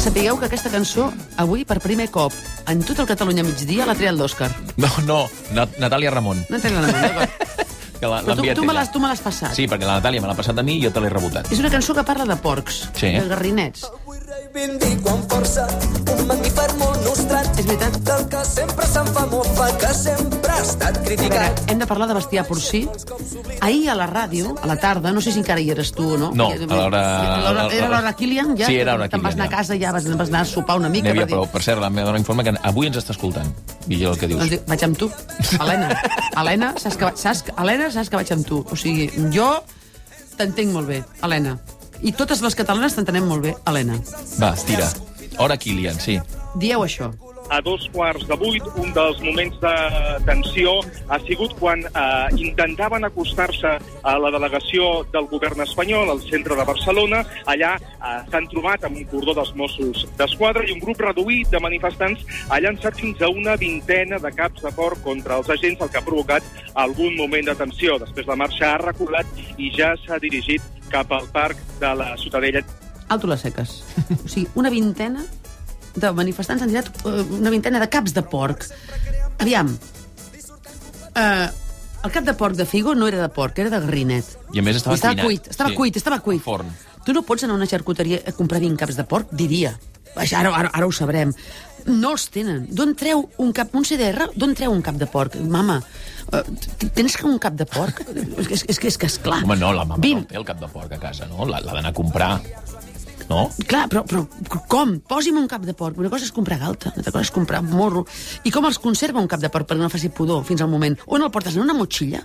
Sapigueu que aquesta cançó, avui, per primer cop, en tot el Catalunya migdia, l'ha triat l'Òscar. No, Natàlia Ramon. Natàlia Ramon, d'acord. Però tu me l'has passat. Sí, perquè la Natàlia me l'ha passat a mi i jo te l'he rebotat. És una cançó que parla de porcs, de garrinets. Reivindico amb força un mamífer molt nostrat. És veritat. Del que sempre se'n fa mofa, que sempre ha estat criticat. Hem de parlar de bestiar porcí. Ahir a la ràdio, a la tarda, no sé si encara hi eres tu o no. No, a l'hora... Era l'hora Kilian, ja? Sí, era l'hora Kilian. Te'n vas anar a casa, ja vas anar a sopar una mica. Però, per cert, la meva dona informa que avui ens està escoltant. Vigila el que dius. Doncs vaig amb tu. Helena, saps que vaig amb tu. O sigui, jo t'entenc molt bé, Helena. I totes les catalanes t'entenem molt bé, Helena. Va, tira. Hora Kilian, sí. Dieu això. A 7:45, un dels moments de tensió ha sigut quan intentaven acostar-se a la delegació del govern espanyol al centre de Barcelona. Allà s'han trobat amb un cordó dels Mossos d'Esquadra i un grup reduït de manifestants ha llançat fins a una vintena de caps de porc contra els agents, el que ha provocat algun moment de tensió. Després la marxa ha reculat i ja s'ha dirigit cap al parc de la Ciutadella. Alto les seques. O sigui, una vintena de manifestants han tirat una vintena de caps de porc. Aviam, el cap de porc de Figo no era de porc, era de garrinet. I a més estava cuinat. Estava cuit. Forn. Tu no pots anar a una xarcuteria a comprar 20 caps de porc? Diria. Ara ho sabrem. No els tenen. D'on treu un CDR? D'on treu un cap de porc? Mama, tens un cap de porc? És que és clar. Home, no, la mama no té el cap de porc a casa, no? L'ha d'anar a comprar. No? Clar, però com? Posi'm un cap de porc. Una cosa és comprar galta, una altra cosa és comprar morro. I com els conserva un cap de porc perquè no faci pudor fins al moment? On el portes? En una motxilla?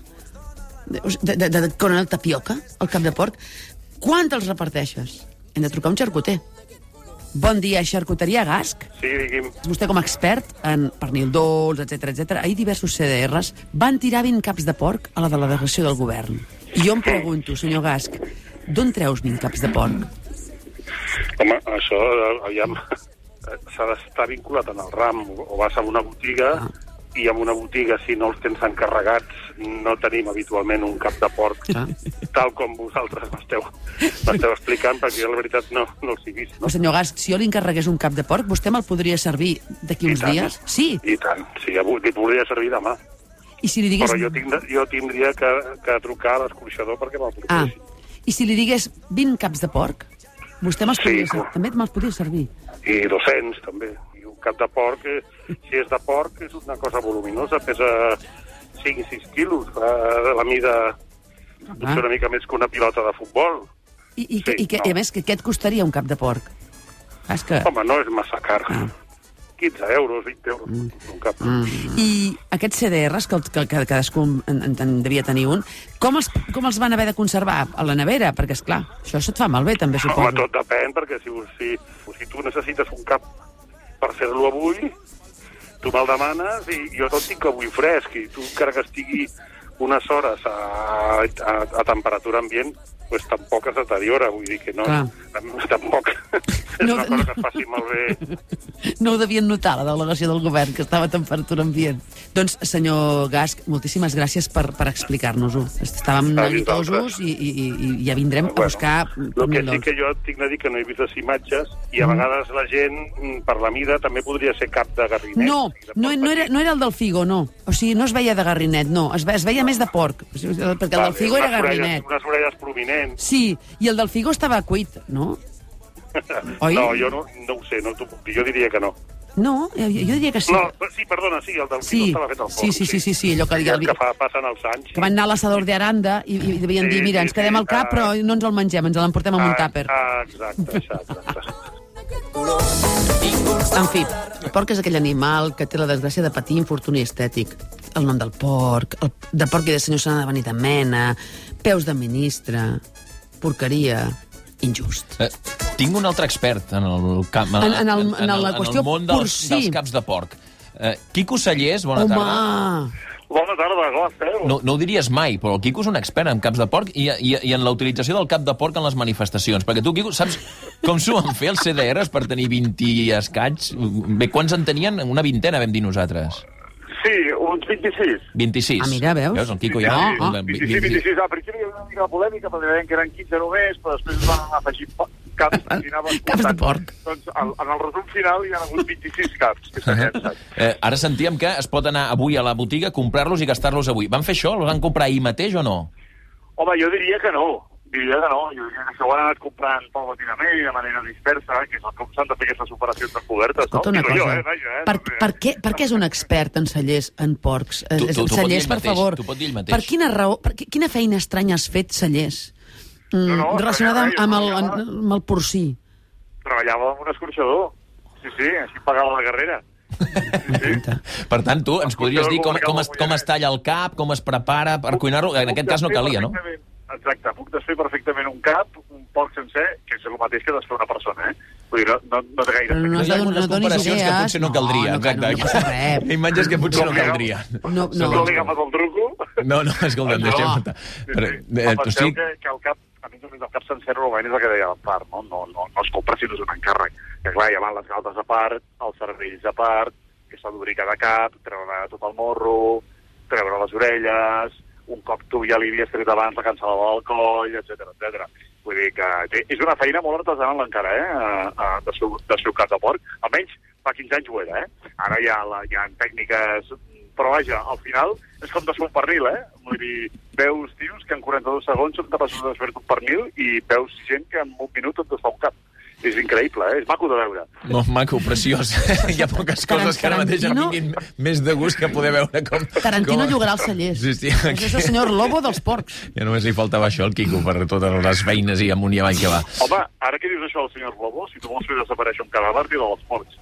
Con el tapioca, el cap de porc? Quan te'ls reparteixes? Hem de trucar a un xarcuter. Bon dia, xarcuteria Gasc. Sí, digui'm. Vostè com a expert en pernil dolç, etc. Ahir diversos CDRs van tirar 20 caps de porc a la delegació del govern. I jo em pregunto, senyor Gasc, d'on treus 20 caps de porc? Home, això, aviam, s'ha d'estar vinculat en el ram. O vas a una botiga i en una botiga, si no els tens encarregats, no tenim habitualment un cap de porc, tal com vosaltres m'esteu explicant, perquè jo la veritat no els he vist. No? Senyor Gasc, si jo li encarregués un cap de porc, vostè me'l podria servir d'aquí uns dies? Sí. I tant, sí, li podria servir demà. I si li digués... Però jo tindria que trucar a l'escorxador perquè me'l portessin. I si li digués 20 caps de porc, vostè també me'ls podria servir? I 200, també. I un cap de porc, si és de porc, és una cosa voluminosa, pesa 5-6 quilos, la mida potser una mica més que una pilota de futbol. I a més, què et costaria un cap de porc? Home, no és massa car. 15 euros, 20 euros, un cap. I aquests CDRs, que cadascú en devia tenir un, com els van haver de conservar? A la nevera? Perquè, esclar, això se't fa malbé, també, suposo. Home, tot depèn, perquè si tu necessites un cap per fer-lo avui, tu me'l demanes i jo te'l tinc avui fresc, i tu, encara que estigui unes hores a temperatura ambient, pues tampoc es deteriora, vull dir que no, tampoc és una cosa que es faci malbé. No ho devien notar, la delegació del govern, que estava a temperatura ambient. Doncs, senyor Gasc, moltíssimes gràcies per explicar-nos-ho. Estàvem neguitosos i ja vindrem a buscar... El que sí que jo tinc de dir que no he vist les imatges i a vegades la gent, per la mida, també podria ser cap de garrinet. No era el del Figo, no. O sigui, no es veia de garrinet, no. Es veia més de porc, perquè el del Figo era garrinet. Unes orelles prominents. Sí, i el del Figo estava cuit, no? Oi? No, jo no ho sé, no t'ho puc dir. Jo diria que no. No, jo diria que sí. No, sí, perdona, sí, el del Figo estava fet al forn. Sí, allò que passen els anys. Que van anar a l'assador de Aranda i devien dir, mira, ens quedem al cap, però no ens el mengem, ens l'emportem amb un tàper. Exacte. En fi, el porc és aquell animal que té la desgràcia de patir infortuni estètic. El nom del porc, de porc i de senyor se n'ha de venir de mena, peus de ministre, porqueria, injust. Tinc un altre expert en el camp, en la qüestió món dels caps de porc. Quico Sallés, bona tarda. Home! Bona tarda, com esteu? No ho diries mai, però el Quico és un expert en caps de porc i en la utilització del cap de porc en les manifestacions. Perquè tu, Quico, saps com s'ho van fer els CDRs per tenir 20 escaig? Bé, quants en tenien? Una vintena, vam dir nosaltres. Sí, uns 26. 26. Mira, veus? Veus, el Quico ja... 26. Al principi hi havia una mica de polèmica, perquè deien que eren 15 només, però després es van afegir caps i anaves Caps de comptant. porc. Doncs en el resum final hi ha hagut 26 caps. Que Ara sentíem que es pot anar avui a la botiga, comprar-los i gastar-los avui. Van fer això? Els van comprar ahir mateix o no? Home, jo diria que no. Jo diria que això ho han anat comprant paulatinament i de manera dispersa, que és com s'han de fer aquestes operacions encobertes, no? Escolta una Digo cosa. jo, vaja, Per què és un expert en cellers, en porcs? Tu pot dir Cellers, ell per mateix, favor. tu pot dir ell mateix. Per quina raó? Quina feina estranya has fet, cellers? No, Relacionada res, amb el porcí. Treballava amb un escorxador. Sí, així pagava la carrera. Sí. Per tant, tu ens podries dir com es talla el cap, com es prepara per cuinar-lo? En aquest cas no calia, no? Exacte, puc desfer perfectament un cap, un porc sencer, que és el mateix que desfer una persona, Vull dir, no té gaire Però no Hi ha algunes donis comparacions que idees. potser no caldrien. No passa res. Hi ha imatges que potser no caldrien. No. No li agafes el truco. No, escolta'm, deixem... Penseu que el cap, a mi només el cap sencer normalment és el que deia a part, no es compra si no és un encàrrec. Que clar, hi van les galtes a part, els cervells a part, que s'ha d'obrir cada cap, treure tot el morro, treure les orelles, un cop tu ja li havies tret abans la cancel·lada del coll, etc. Vull dir que és una feina molt artesanal encara, de ser un cap de porc. Almenys fa 15 anys ho era, Ara hi ha tècniques... Però vaja, al final és com desfer un pernil, Vull dir, veus tios que en 42 segons són capaços de desfer un pernil i veus gent que en un minut et desfà un cap. És increïble, És maco de veure. Molt maco, preciós. Hi ha poques coses que ara mateix em vinguin més de gust que poder veure com... Tarantino llogarà els cellers. Sí. És el senyor Lobo dels porcs. Ja només li faltava això al Quico per totes les feines i amunt i avall que va. Home, ara que dius això del senyor Lobo, si tu vols fer desaparèixer un cadàver, tira dels porcs.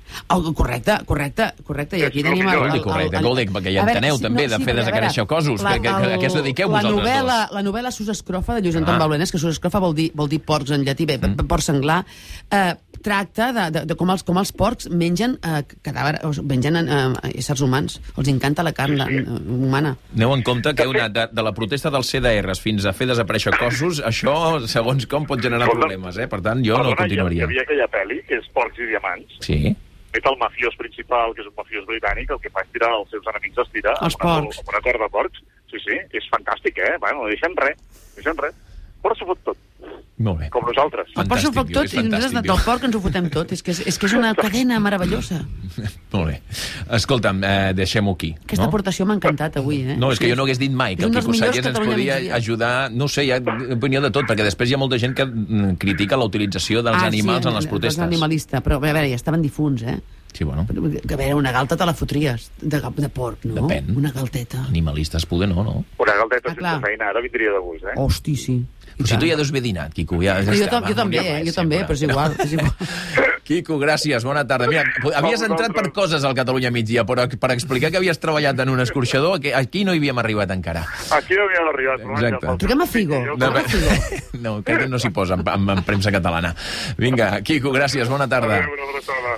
Correcte. I aquí tenim... Correcte, Goldec, perquè ja enteneu també de fer desaparèixer cossos. A què us dediqueu vosaltres dos? La novel·la Sus Escrofa, de Lluís Anton Balbenés, que Sus Escrofa vol dir porcs en llatí, porc senglar, tracta de com els porcs mengen cadàvers, mengen éssers humans. Els encanta la carn humana. Aneu en compte que heu anat de la protesta dels CDRs fins a fer desaparèixer cossos, això, segons com, pot generar problemes, Per tant, jo no continuaria. Hi havia aquella pel·li, que és Porcs i Diamants. Sí. El mafiós principal, que és un mafiós britànic, el que fa és tirar els seus enemics, els tira Els porcs. amb una corda de porcs. Sí, és fantàstic, Bueno, no deixen res. Però s'ho fot tot, Molt bé. com nosaltres. El porc s'ho fot tot i nosaltres del porc ens ho fotem tot. És que és una cadena meravellosa. Molt bé. Escolta'm, deixem-ho aquí. Aquesta aportació m'ha encantat avui, No, és que jo no hagués dit mai que el Quico Sallés ens podia ajudar, no sé, hi ha opinió de tot, perquè després hi ha molta gent que critica la utilització dels animals en les protestes. Animalista, però a veure, ja estaven difunts, Sí, bueno. Que a veure, una galta te la fotries de porc, no? Depèn. Una galteta. Animalistes poder no. Una galteta clar. sense feina ara vindria de gust, Hosti, sí. Però si tu ja deus haver dinat, Quico. Jo també, però és igual. Quico, gràcies, bona tarda. Mira, havies entrat per coses al Catalunya Migdia, però per explicar que havies treballat en un escorxador, aquí no hi havíem arribat encara. Aquí no havíem arribat. Exacte. Truquem a Figo. No, crec que no s'hi posa en premsa catalana. Vinga, Quico, gràcies, bona tarda. Una abraçada.